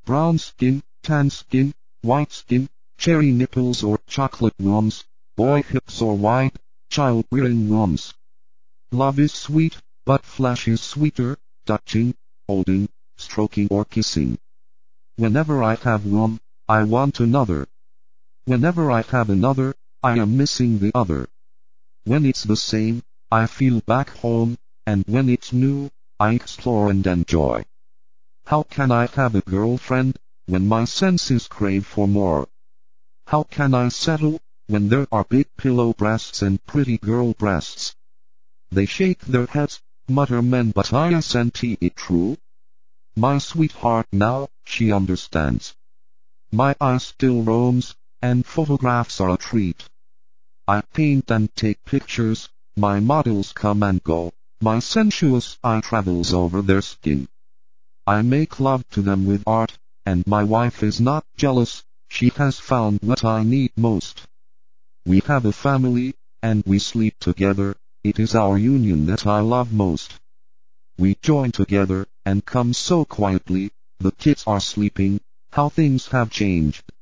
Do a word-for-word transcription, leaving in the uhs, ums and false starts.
brown skin, tan skin, white skin, cherry nipples or chocolate ones, boy hips or wide, child wearing ones. Love is sweet, but flesh is sweeter, touching, holding, stroking or kissing. Whenever I have one, I want another. Whenever I have another, I am missing the other. When it's the same, I feel back home, and when it's new, I explore and enjoy. How can I have a girlfriend, when my senses crave for more? How can I settle, when there are big pillow breasts and pretty girl breasts? They shake their heads, mutter men, but I isn't it true? My sweetheart now, she understands. My eye still roams, and photographs are a treat. I paint and take pictures, my models come and go, my sensuous eye travels over their skin. I make love to them with art, and my wife is not jealous, she has found what I need most. We have a family, and we sleep together, it is our union that I love most. We join together, and come so quietly, the kids are sleeping, how things have changed.